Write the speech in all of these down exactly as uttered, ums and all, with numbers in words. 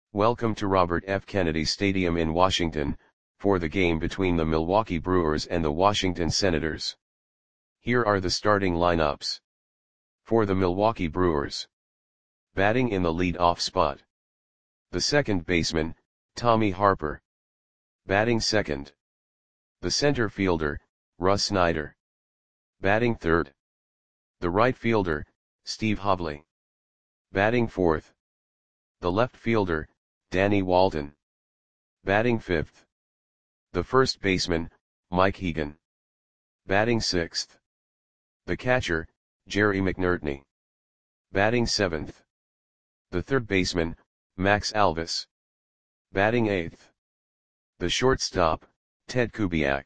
Welcome to Robert F. Kennedy Stadium in Washington, for the game between the Milwaukee Brewers and the Washington Senators. Here are the starting lineups. For the Milwaukee Brewers. Batting in the lead-off spot. The second baseman, Tommy Harper. Batting second. The center fielder, Russ Snyder. Batting third. The right fielder, Steve Hobley. Batting fourth. The left fielder, Danny Walton. Batting fifth. The first baseman, Mike Hegan. Batting sixth. The catcher, Jerry McNertney. Batting seventh. The third baseman, Max Alvis. Batting eighth. The shortstop, Ted Kubiak.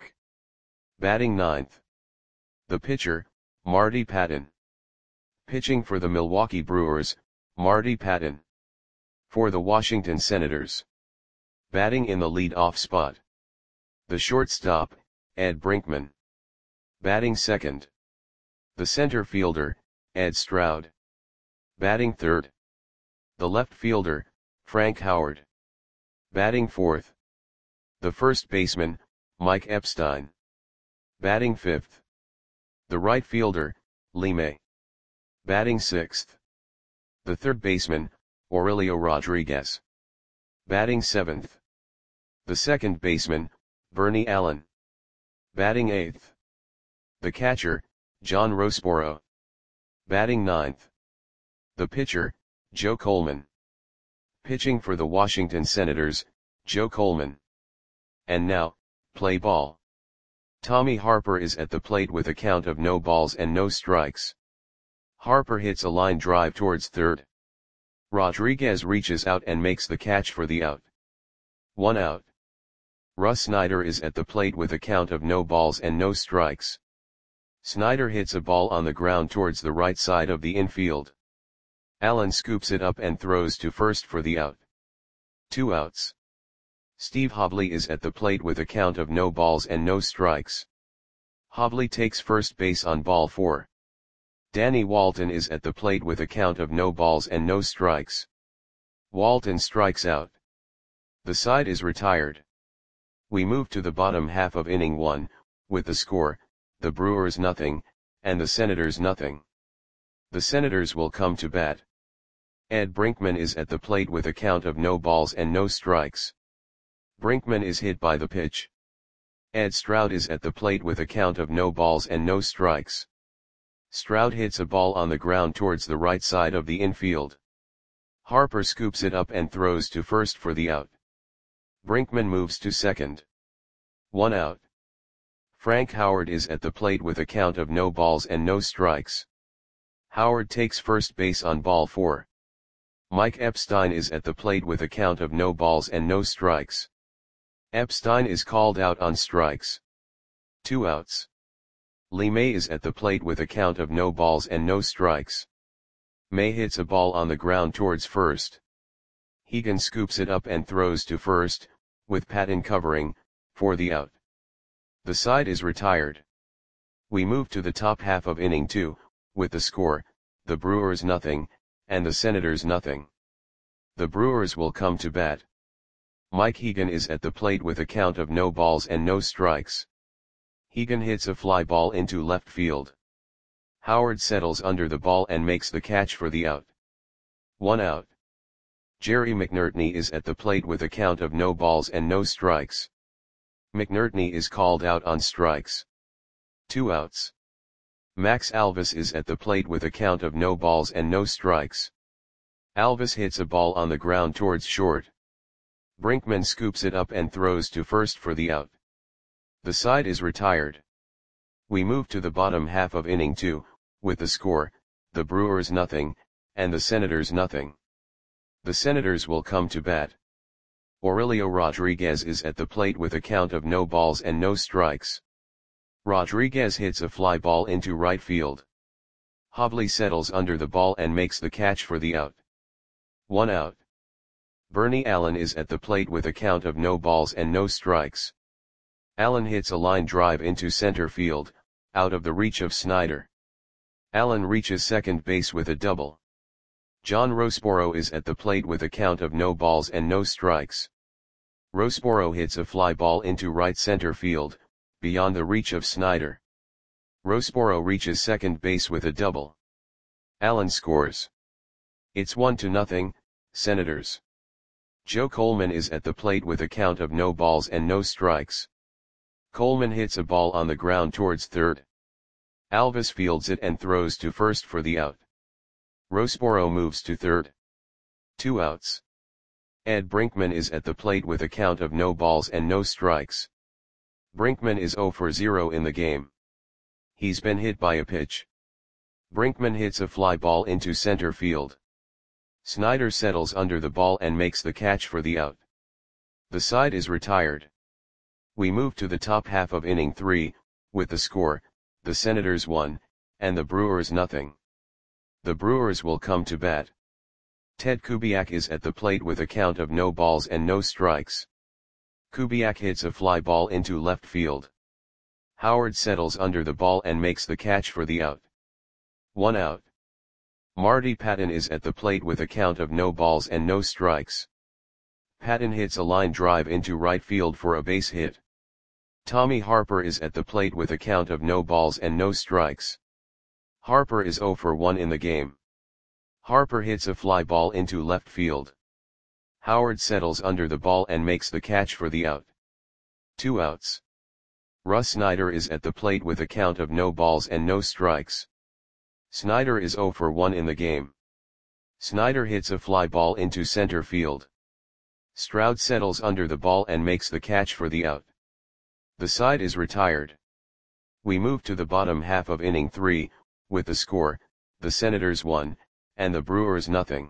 Batting ninth. The pitcher, Marty Patton. Pitching for the Milwaukee Brewers, Marty Patton. For the Washington Senators. Batting in the lead-off spot. The shortstop, Ed Brinkman. Batting second. The center fielder, Ed Stroud. Batting third. The left fielder, Frank Howard. Batting fourth. The first baseman, Mike Epstein. Batting fifth. The right fielder, Lee May. Batting sixth. The third baseman, Aurelio Rodriguez. Batting seventh. The second baseman, Bernie Allen. Batting eighth. The catcher, John Roseboro. Batting ninth. The pitcher, Joe Coleman. Pitching for the Washington Senators, Joe Coleman. And now, play ball. Tommy Harper is at the plate with a count of no balls and no strikes. Harper hits a line drive towards third. Rodriguez reaches out and makes the catch for the out. One out. Russ Snyder is at the plate with a count of no balls and no strikes. Snyder hits a ball on the ground towards the right side of the infield. Allen scoops it up and throws to first for the out. Two outs. Steve Hobley is at the plate with a count of no balls and no strikes. Hobley takes first base on ball four. Danny Walton is at the plate with a count of no balls and no strikes. Walton strikes out. The side is retired. We move to the bottom half of inning one, with the score, the Brewers nothing, and the Senators nothing. The Senators will come to bat. Ed Brinkman is at the plate with a count of no balls and no strikes. Brinkman is hit by the pitch. Ed Stroud is at the plate with a count of no balls and no strikes. Stroud hits a ball on the ground towards the right side of the infield. Harper scoops it up and throws to first for the out. Brinkman moves to second. One out. Frank Howard is at the plate with a count of no balls and no strikes. Howard takes first base on ball four. Mike Epstein is at the plate with a count of no balls and no strikes. Epstein is called out on strikes. Two outs. Lee May is at the plate with a count of no balls and no strikes. May hits a ball on the ground towards first. Hegan scoops it up and throws to first, with Patton covering, for the out. The side is retired. We move to the top half of inning two, with the score, the Brewers nothing, and the Senators nothing. The Brewers will come to bat. Mike Hegan is at the plate with a count of no balls and no strikes. Hegan hits a fly ball into left field. Howard settles under the ball and makes the catch for the out. One out. Jerry McNertney is at the plate with a count of no balls and no strikes. McNertney is called out on strikes. Two outs. Max Alvis is at the plate with a count of no balls and no strikes. Alvis hits a ball on the ground towards short. Brinkman scoops it up and throws to first for the out. The side is retired. We move to the bottom half of inning two, with the score, the Brewers nothing, and the Senators nothing. The Senators will come to bat. Aurelio Rodriguez is at the plate with a count of no balls and no strikes. Rodriguez hits a fly ball into right field. Hobley settles under the ball and makes the catch for the out. One out. Bernie Allen is at the plate with a count of no balls and no strikes. Allen hits a line drive into center field, out of the reach of Snyder. Allen reaches second base with a double. John Rossborough is at the plate with a count of no balls and no strikes. Rossborough hits a fly ball into right center field, beyond the reach of Snyder. Rossborough reaches second base with a double. Allen scores. It's one to nothing, Senators. Joe Coleman is at the plate with a count of no balls and no strikes. Coleman hits a ball on the ground towards third. Alvis fields it and throws to first for the out. Rossborough moves to third. Two outs. Ed Brinkman is at the plate with a count of no balls and no strikes. Brinkman is zero for zero in the game. He's been hit by a pitch. Brinkman hits a fly ball into center field. Snyder settles under the ball and makes the catch for the out. The side is retired. We move to the top half of inning three, with the score, the Senators one, and the Brewers nothing. The Brewers will come to bat. Ted Kubiak is at the plate with a count of no balls and no strikes. Kubiak hits a fly ball into left field. Howard settles under the ball and makes the catch for the out. One out. Marty Patton is at the plate with a count of no balls and no strikes. Patton hits a line drive into right field for a base hit. Tommy Harper is at the plate with a count of no balls and no strikes. Harper is zero for one in the game. Harper hits a fly ball into left field. Howard settles under the ball and makes the catch for the out. Two outs. Russ Snyder is at the plate with a count of no balls and no strikes. Snyder is zero for one in the game. Snyder hits a fly ball into center field. Stroud settles under the ball and makes the catch for the out. The side is retired. We move to the bottom half of inning three, with the score, the Senators one, and the Brewers nothing.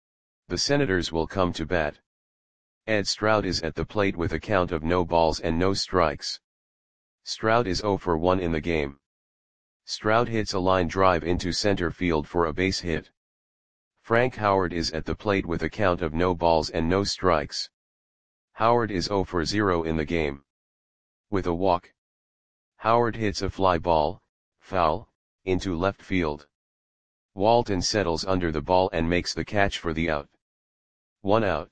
The Senators will come to bat. Ed Stroud is at the plate with a count of no balls and no strikes. Stroud is zero for one in the game. Stroud hits a line drive into center field for a base hit. Frank Howard is at the plate with a count of no balls and no strikes. Howard is zero for zero in the game. With a walk. Howard hits a fly ball, foul, into left field. Walton settles under the ball and makes the catch for the out. One out.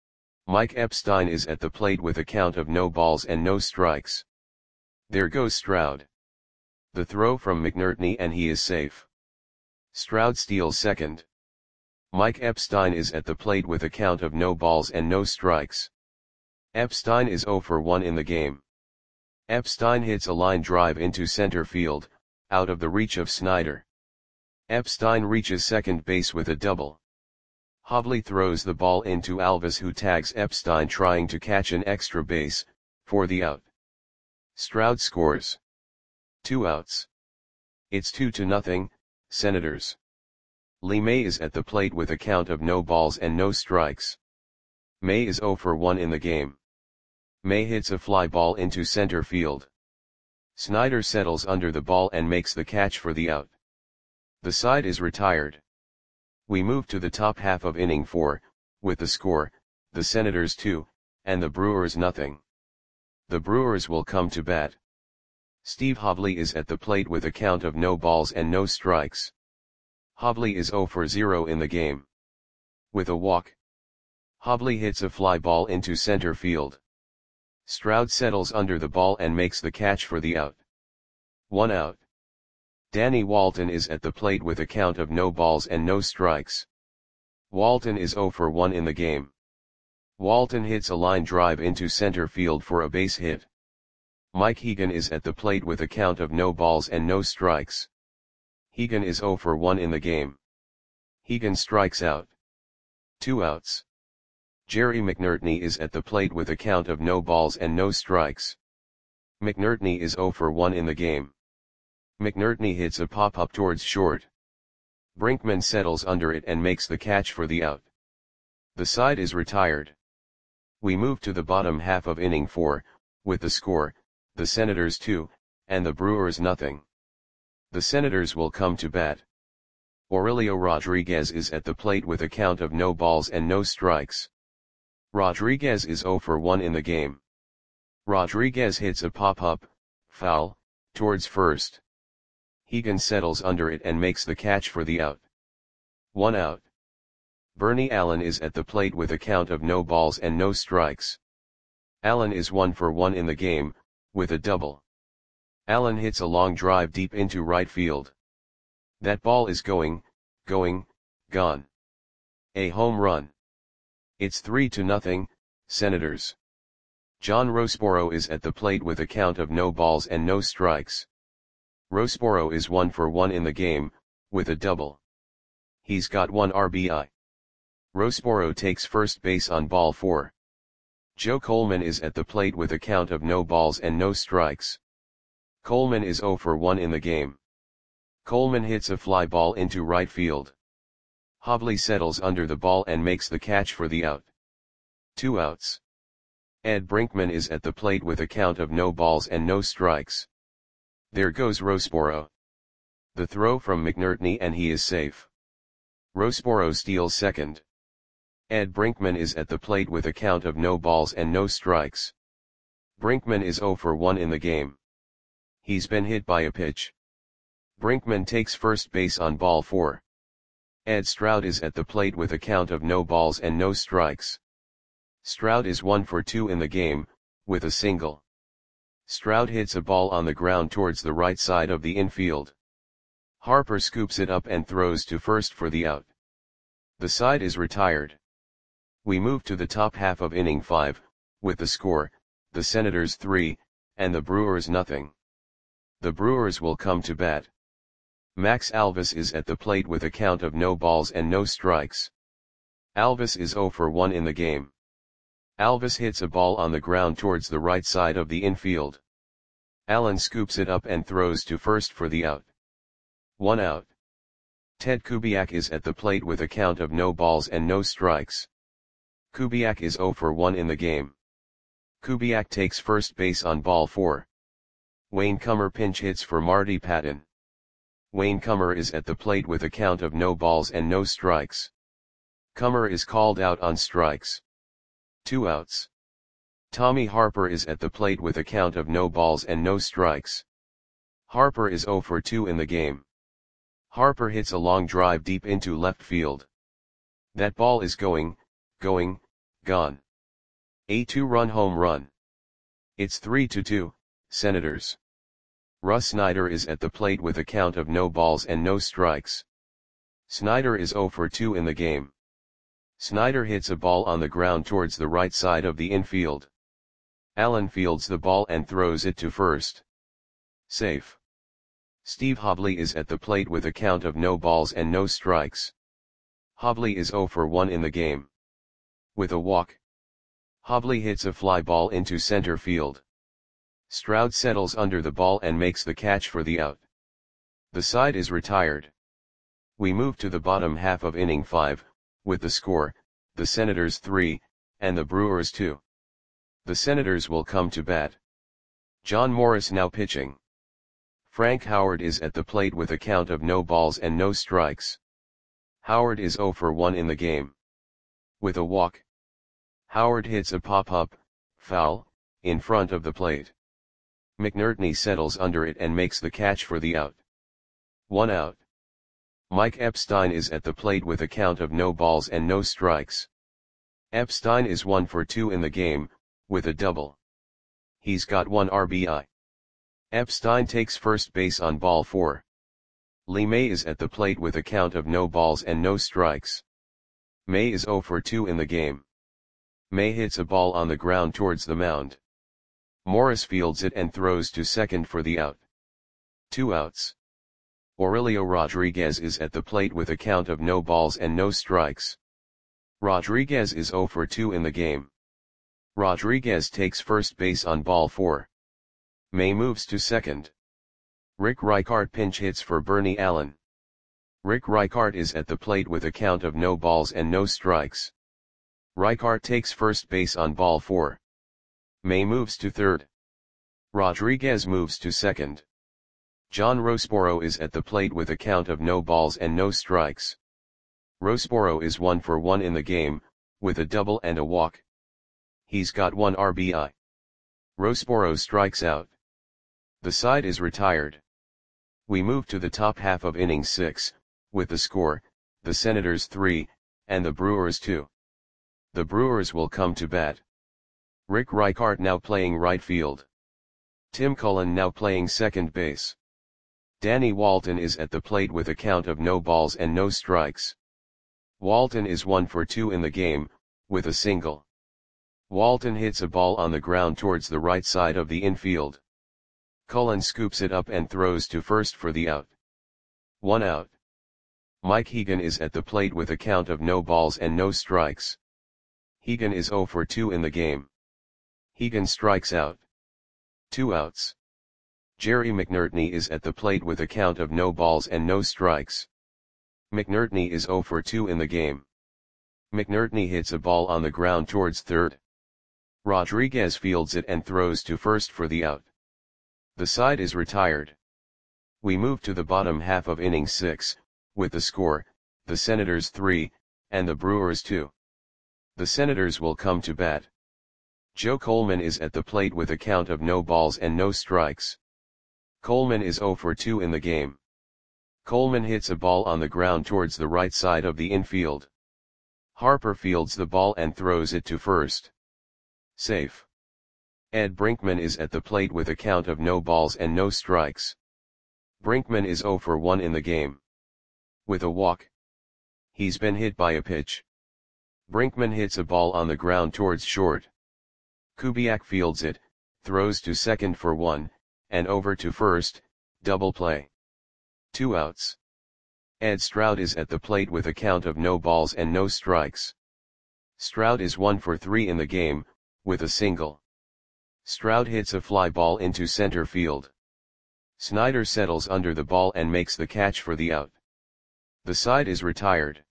Mike Epstein is at the plate with a count of no balls and no strikes. There goes Stroud. The throw from McNertney and he is safe. Stroud steals second. Mike Epstein is at the plate with a count of no balls and no strikes. Epstein is zero for one in the game. Epstein hits a line drive into center field, out of the reach of Snyder. Epstein reaches second base with a double. Hovley throws the ball into Alvis, who tags Epstein trying to catch an extra base, for the out. Stroud scores. Two outs. It's two to nothing, Senators. Lee May is at the plate with a count of no balls and no strikes. May is zero for one in the game. May hits a fly ball into center field. Snyder settles under the ball and makes the catch for the out. The side is retired. We move to the top half of inning four, with the score, the Senators two, and the Brewers nothing. The Brewers will come to bat. Steve Hovley is at the plate with a count of no balls and no strikes. Hovley is zero for zero in the game. With a walk. Hovley hits a fly ball into center field. Stroud settles under the ball and makes the catch for the out. One out. Danny Walton is at the plate with a count of no balls and no strikes. Walton is zero for one in the game. Walton hits a line drive into center field for a base hit. Mike Hegan is at the plate with a count of no balls and no strikes. Hegan is zero for one in the game. Hegan strikes out. Two outs. Jerry McNertney is at the plate with a count of no balls and no strikes. McNertney is zero for one in the game. McNertney hits a pop-up towards short. Brinkman settles under it and makes the catch for the out. The side is retired. We move to the bottom half of inning four, with the score, the Senators two, and the Brewers nothing. The Senators will come to bat. Aurelio Rodriguez is at the plate with a count of no balls and no strikes. Rodriguez is zero for one in the game. Rodriguez hits a pop-up, foul, towards first. Hegan settles under it and makes the catch for the out. One out. Bernie Allen is at the plate with a count of no balls and no strikes. Allen is one for one in the game, with a double. Allen hits a long drive deep into right field. That ball is going, going, gone. A home run. It's three to nothing, Senators. John Roseboro is at the plate with a count of no balls and no strikes. Roseboro is one for one in the game, with a double. He's got one R B I. Roseboro takes first base on ball four. Joe Coleman is at the plate with a count of no balls and no strikes. Coleman is zero for one in the game. Coleman hits a fly ball into right field. Hobley settles under the ball and makes the catch for the out. Two outs. Ed Brinkman is at the plate with a count of no balls and no strikes. There goes Roseboro. The throw from McNertney and he is safe. Roseboro steals second. Ed Brinkman is at the plate with a count of no balls and no strikes. Brinkman is zero for one in the game. He's been hit by a pitch. Brinkman takes first base on ball four. Ed Stroud is at the plate with a count of no balls and no strikes. Stroud is one for two in the game, with a single. Stroud hits a ball on the ground towards the right side of the infield. Harper scoops it up and throws to first for the out. The side is retired. We move to the top half of inning five, with the score, the Senators three, and the Brewers nothing. The Brewers will come to bat. Max Alvis is at the plate with a count of no balls and no strikes. Alvis is zero for one in the game. Alvis hits a ball on the ground towards the right side of the infield. Allen scoops it up and throws to first for the out. One out. Ted Kubiak is at the plate with a count of no balls and no strikes. Kubiak is zero for one in the game. Kubiak takes first base on ball four. Wayne Kummer pinch hits for Marty Patton. Wayne Kummer is at the plate with a count of no balls and no strikes. Kummer is called out on strikes. Two outs. Tommy Harper is at the plate with a count of no balls and no strikes. Harper is zero for two in the game. Harper hits a long drive deep into left field. That ball is going, going, gone. A two-run home run. It's three to two, Senators. Russ Snyder is at the plate with a count of no balls and no strikes. Snyder is zero for two in the game. Snyder hits a ball on the ground towards the right side of the infield. Allen fields the ball and throws it to first. Safe. Steve Hobley is at the plate with a count of no balls and no strikes. Hobley is zero for one in the game. With a walk. Hobley hits a fly ball into center field. Stroud settles under the ball and makes the catch for the out. The side is retired. We move to the bottom half of inning five, with the score, the Senators three, and the Brewers two. The Senators will come to bat. John Morris now pitching. Frank Howard is at the plate with a count of no balls and no strikes. Howard is zero for one in the game. With a walk. Howard hits a pop-up, foul, in front of the plate. McNertney settles under it and makes the catch for the out. One out. Mike Epstein is at the plate with a count of no balls and no strikes. Epstein is one for two in the game, with a double. He's got one R B I. Epstein takes first base on ball four. Lee May is at the plate with a count of no balls and no strikes. May is zero for two in the game. May hits a ball on the ground towards the mound. Morris fields it and throws to second for the out. Two outs. Aurelio Rodriguez is at the plate with a count of no balls and no strikes. Rodriguez is zero for two in the game. Rodriguez takes first base on ball four. May moves to second. Rick Reichart pinch hits for Bernie Allen. Rick Reichart is at the plate with a count of no balls and no strikes. Reichart takes first base on ball four. May moves to third. Rodriguez moves to second. John Roseboro is at the plate with a count of no balls and no strikes. Roseboro is one for one in the game, with a double and a walk. He's got one R B I. Roseboro strikes out. The side is retired. We move to the top half of inning six, with the score, the Senators three, and the Brewers two. The Brewers will come to bat. Rick Reichart now playing right field. Tim Cullen now playing second base. Danny Walton is at the plate with a count of no balls and no strikes. Walton is one for two in the game, with a single. Walton hits a ball on the ground towards the right side of the infield. Cullen scoops it up and throws to first for the out. One out. Mike Hegan is at the plate with a count of no balls and no strikes. Hegan is zero for two in the game. Hegan strikes out. Two outs. Jerry McNertney is at the plate with a count of no balls and no strikes. McNertney is zero for two in the game. McNertney hits a ball on the ground towards third. Rodriguez fields it and throws to first for the out. The side is retired. We move to the bottom half of inning six, with the score, the Senators three, and the Brewers two. The Senators will come to bat. Joe Coleman is at the plate with a count of no balls and no strikes. Coleman is zero for two in the game. Coleman hits a ball on the ground towards the right side of the infield. Harper fields the ball and throws it to first. Safe. Ed Brinkman is at the plate with a count of no balls and no strikes. Brinkman is zero for one in the game. With a walk. He's been hit by a pitch. Brinkman hits a ball on the ground towards short. Kubiak fields it, throws to second for one, and over to first, double play. Two outs. Ed Stroud is at the plate with a count of no balls and no strikes. Stroud is one for three in the game, with a single. Stroud hits a fly ball into center field. Snyder settles under the ball and makes the catch for the out. The side is retired.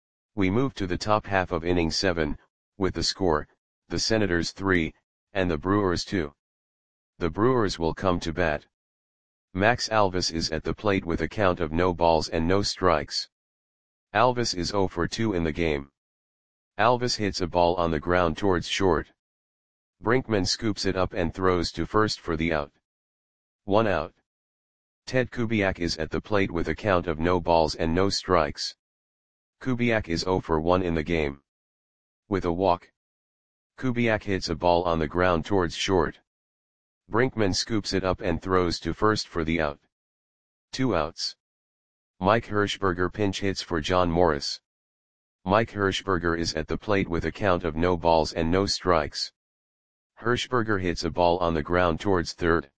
We move to the top half of inning seven, with the score, the Senators three, and the Brewers two. The Brewers will come to bat. Max Alvis is at the plate with a count of no balls and no strikes. Alvis is zero for two in the game. Alvis hits a ball on the ground towards short. Brinkman scoops it up and throws to first for the out. One out. Ted Kubiak is at the plate with a count of no balls and no strikes. Kubiak is zero for one in the game. With a walk. Kubiak hits a ball on the ground towards short. Brinkman scoops it up and throws to first for the out. Two outs. Mike Hirschberger pinch hits for John Morris. Mike Hirschberger is at the plate with a count of no balls and no strikes. Hirschberger hits a ball on the ground towards third.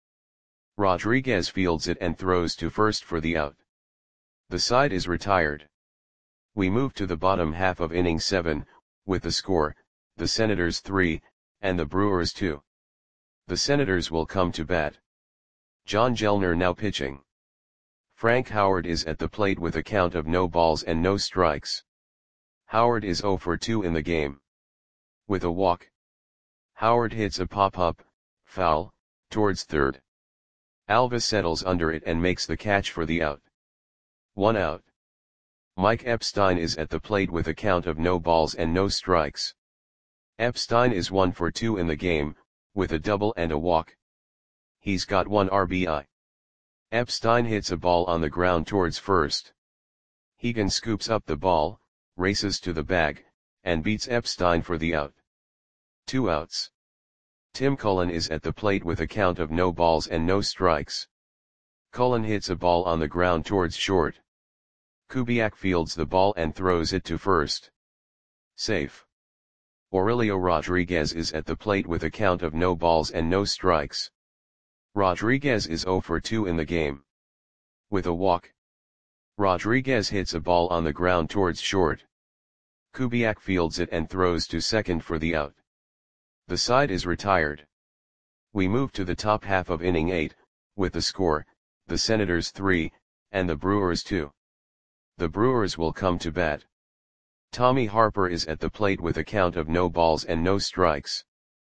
Rodriguez fields it and throws to first for the out. The side is retired. We move to the bottom half of inning seven, with the score, the Senators three, and the Brewers two. The Senators will come to bat. John Gellner now pitching. Frank Howard is at the plate with a count of no balls and no strikes. Howard is zero for two in the game. With a walk. Howard hits a pop-up, foul, towards third. Alvis settles under it and makes the catch for the out. One out. Mike Epstein is at the plate with a count of no balls and no strikes. Epstein is one for two in the game, with a double and a walk. He's got one R B I. Epstein hits a ball on the ground towards first. Hegan scoops up the ball, races to the bag, and beats Epstein for the out. Two outs. Tim Cullen is at the plate with a count of no balls and no strikes. Cullen hits a ball on the ground towards short. Kubiak fields the ball and throws it to first. Safe. Aurelio Rodriguez is at the plate with a count of no balls and no strikes. Rodriguez is zero for two in the game. With a walk. Rodriguez hits a ball on the ground towards short. Kubiak fields it and throws to second for the out. The side is retired. We move to the top half of inning eight, with the score, the Senators three, and the Brewers two. The Brewers will come to bat. Tommy Harper is at the plate with a count of no balls and no strikes.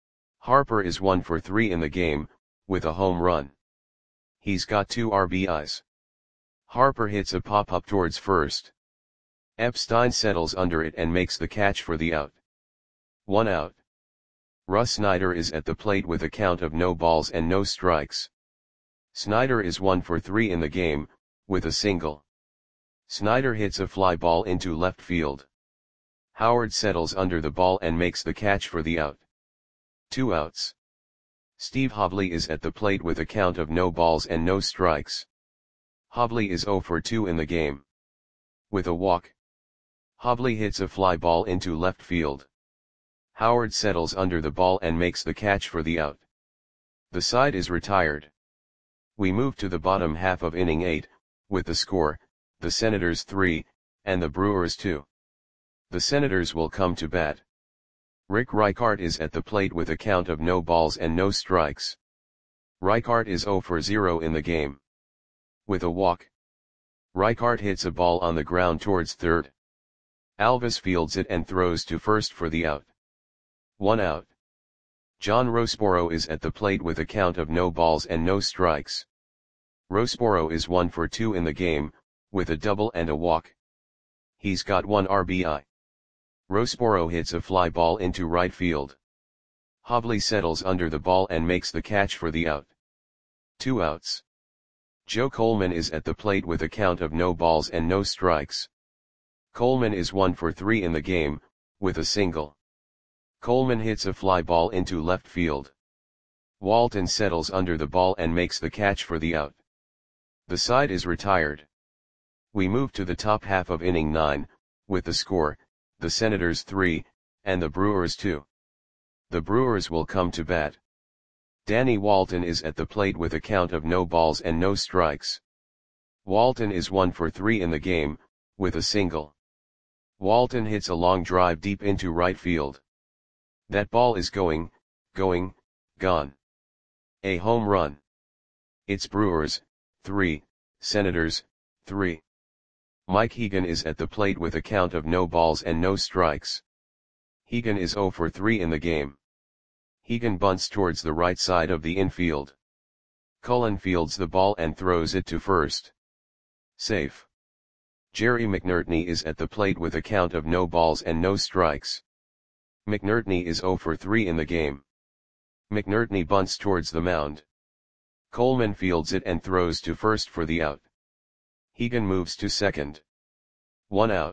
Harper is one for three in the game, with a home run. He's got two R B Is. Harper hits a pop-up towards first. Epstein settles under it and makes the catch for the out. One out. Russ Snyder is at the plate with a count of no balls and no strikes. Snyder is one for three in the game, with a single. Snyder hits a fly ball into left field. Howard settles under the ball and makes the catch for the out. Two outs. Steve Hobley is at the plate with a count of no balls and no strikes. Hobley is oh for two in the game. With a walk, Hobley hits a fly ball into left field. Howard settles under the ball and makes the catch for the out. The side is retired. We move to the bottom half of inning eight, with the score, the Senators three, and the Brewers two. The Senators will come to bat. Rick Reichart is at the plate with a count of no balls and no strikes. Reichart is oh for zero in the game. With a walk, Reichart hits a ball on the ground towards third. Alvis fields it and throws to first for the out. One out. John Roseboro is at the plate with a count of no balls and no strikes. Roseboro is one for two in the game, with a double and a walk. He's got one R B I. Roseboro hits a fly ball into right field. Hobley settles under the ball and makes the catch for the out. Two outs. Joe Coleman is at the plate with a count of no balls and no strikes. Coleman is one for three in the game, with a single. Coleman hits a fly ball into left field. Walton settles under the ball and makes the catch for the out. The side is retired. We move to the top half of inning nine, with the score, the Senators three, and the Brewers two. The Brewers will come to bat. Danny Walton is at the plate with a count of no balls and no strikes. Walton is one for three in the game, with a single. Walton hits a long drive deep into right field. That ball is going, going, gone. A home run. It's Brewers, three, Senators, three. Mike Hegan is at the plate with a count of no balls and no strikes. Hegan is oh for three in the game. Hegan bunts towards the right side of the infield. Cullen fields the ball and throws it to first. Safe. Jerry McNertney is at the plate with a count of no balls and no strikes. McNertney is oh for three in the game. McNertney bunts towards the mound. Coleman fields it and throws to first for the out. Hegan moves to second. One out.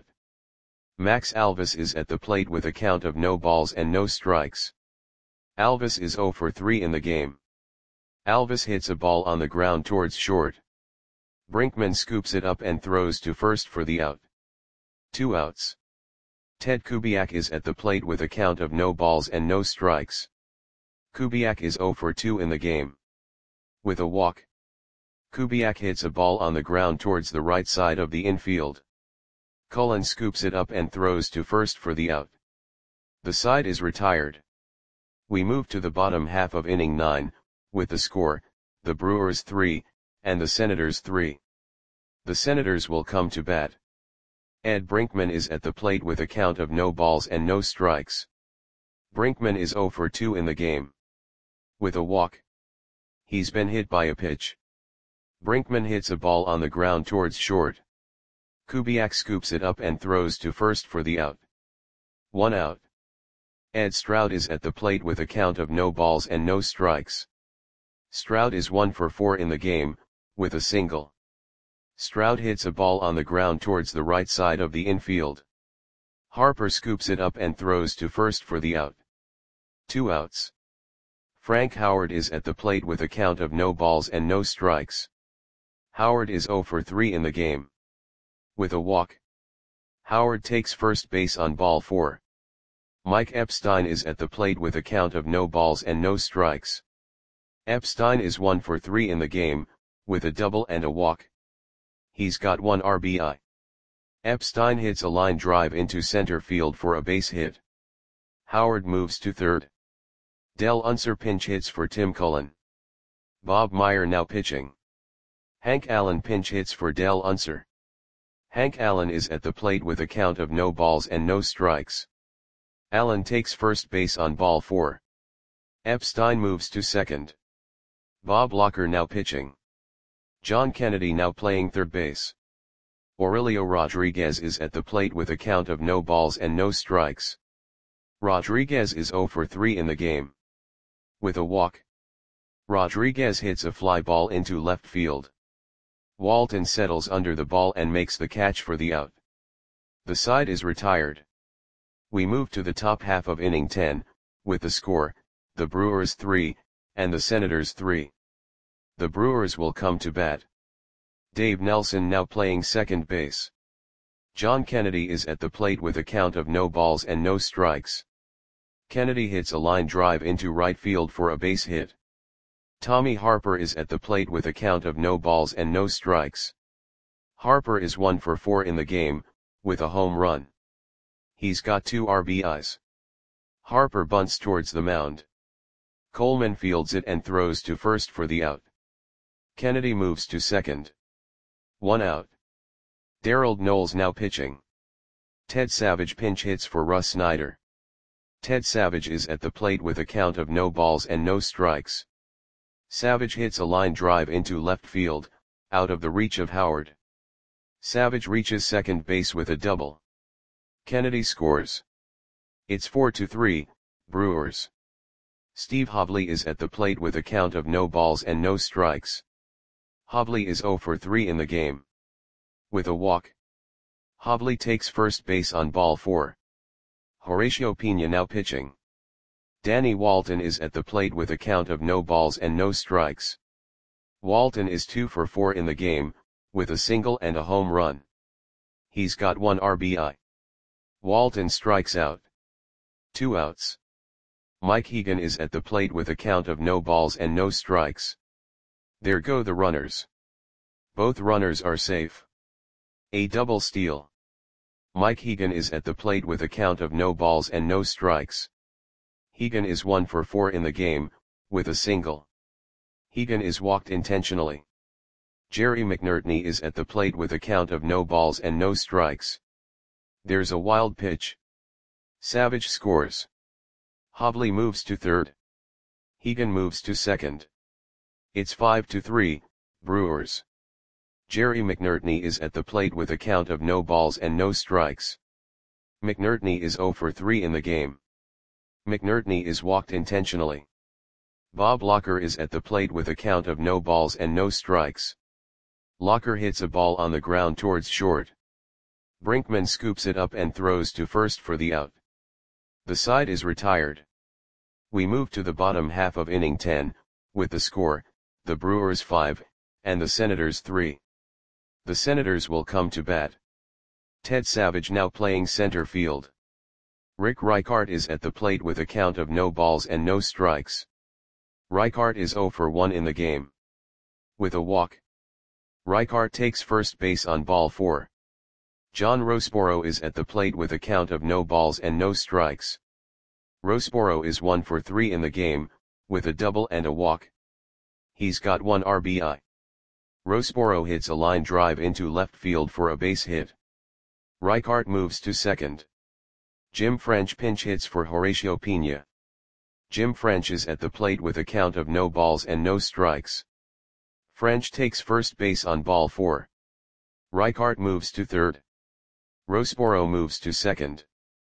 Max Alvis is at the plate with a count of no balls and no strikes. Alvis is oh for three in the game. Alvis hits a ball on the ground towards short. Brinkman scoops it up and throws to first for the out. Two outs. Ted Kubiak is at the plate with a count of no balls and no strikes. Kubiak is oh for two in the game. With a walk, Kubiak hits a ball on the ground towards the right side of the infield. Cullen scoops it up and throws to first for the out. The side is retired. We move to the bottom half of inning nine, with the score, the Brewers three, and the Senators three. The Senators will come to bat. Ed Brinkman is at the plate with a count of no balls and no strikes. Brinkman is oh for two in the game. With a walk, he's been hit by a pitch. Brinkman hits a ball on the ground towards short. Kubiak scoops it up and throws to first for the out. One out. Ed Stroud is at the plate with a count of no balls and no strikes. Stroud is one for four in the game, with a single. Stroud hits a ball on the ground towards the right side of the infield. Harper scoops it up and throws to first for the out. Two outs. Frank Howard is at the plate with a count of no balls and no strikes. Howard is oh for three in the game. With a walk, Howard takes first base on ball four. Mike Epstein is at the plate with a count of no balls and no strikes. Epstein is one for three in the game, with a double and a walk. He's got one R B I. Epstein hits a line drive into center field for a base hit. Howard moves to third. Del Unser pinch hits for Tim Cullen. Bob Meyer now pitching. Hank Allen pinch hits for Del Unser. Hank Allen is at the plate with a count of no balls and no strikes. Allen takes first base on ball four. Epstein moves to second. Bob Locker now pitching. John Kennedy now playing third base. Aurelio Rodriguez is at the plate with a count of no balls and no strikes. Rodriguez is oh for three in the game. With a walk, Rodriguez hits a fly ball into left field. Walton settles under the ball and makes the catch for the out. The side is retired. We move to the top half of inning ten, with the score, the Brewers three, and the Senators three. The Brewers will come to bat. Dave Nelson now playing second base. John Kennedy is at the plate with a count of no balls and no strikes. Kennedy hits a line drive into right field for a base hit. Tommy Harper is at the plate with a count of no balls and no strikes. Harper is one for four in the game, with a home run. He's got two R B Is. Harper bunts towards the mound. Coleman fields it and throws to first for the out. Kennedy moves to second. One out. Darrell Knowles now pitching. Ted Savage pinch hits for Russ Snyder. Ted Savage is at the plate with a count of no balls and no strikes. Savage hits a line drive into left field, out of the reach of Howard. Savage reaches second base with a double. Kennedy scores. It's four to three, Brewers. Steve Hobley is at the plate with a count of no balls and no strikes. Hobley is zero for three in the game. With a walk. Hobley takes first base on ball four. Horacio Pena now pitching. Danny Walton is at the plate with a count of no balls and no strikes. Walton is two for four in the game, with a single and a home run. He's got one R B I. Walton strikes out. Two outs. Mike Hegan is at the plate with a count of no balls and no strikes. There go the runners. Both runners are safe. A double steal. Mike Hegan is at the plate with a count of no balls and no strikes. Hegan is one for four in the game, with a single. Hegan is walked intentionally. Jerry McNertney is at the plate with a count of no balls and no strikes. There's a wild pitch. Savage scores. Hobley moves to third. Hegan moves to second. It's five to three, Brewers. Jerry McNertney is at the plate with a count of no balls and no strikes. McNertney is zero for three in the game. McNertney is walked intentionally. Bob Locker is at the plate with a count of no balls and no strikes. Locker hits a ball on the ground towards short. Brinkman scoops it up and throws to first for the out. The side is retired. We move to the bottom half of inning ten, with the score, the Brewers five, and the Senators three. The Senators will come to bat. Ted Savage now playing center field. Rick Reichart is at the plate with a count of no balls and no strikes. Reichart is zero for one in the game. With a walk. Reichart takes first base on ball four. John Roseboro is at the plate with a count of no balls and no strikes. Roseboro is one for three in the game, with a double and a walk. He's got one R B I. Roseboro hits a line drive into left field for a base hit. Reichart moves to second. Jim French pinch hits for Horacio Pena. Jim French is at the plate with a count of no balls and no strikes. French takes first base on ball four. Reichart moves to third. Roseboro moves to second.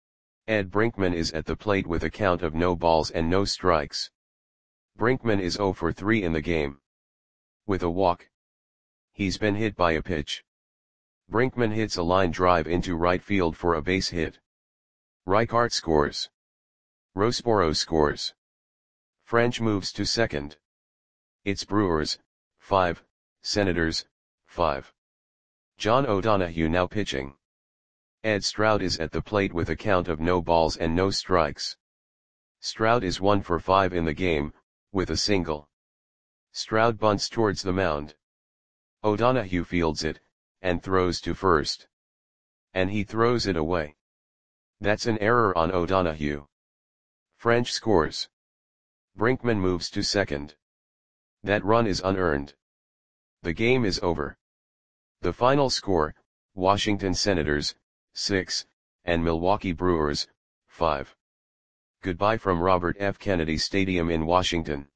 Ed Brinkman is at the plate with a count of no balls and no strikes. Brinkman is zero for three in the game. With a walk. He's been hit by a pitch. Brinkman hits a line drive into right field for a base hit. Reichart scores. Roseboro scores. French moves to second. It's Brewers, five, Senators, five. John O'Donohue now pitching. Ed Stroud is at the plate with a count of no balls and no strikes. Stroud is one for five in the game, with a single. Stroud bunts towards the mound. O'Donohue fields it, and throws to first. And he throws it away. That's an error on O'Donohue. French scores. Brinkman moves to second. That run is unearned. The game is over. The final score, Washington Senators, six, and Milwaukee Brewers, five. Goodbye from Robert F. Kennedy Stadium in Washington.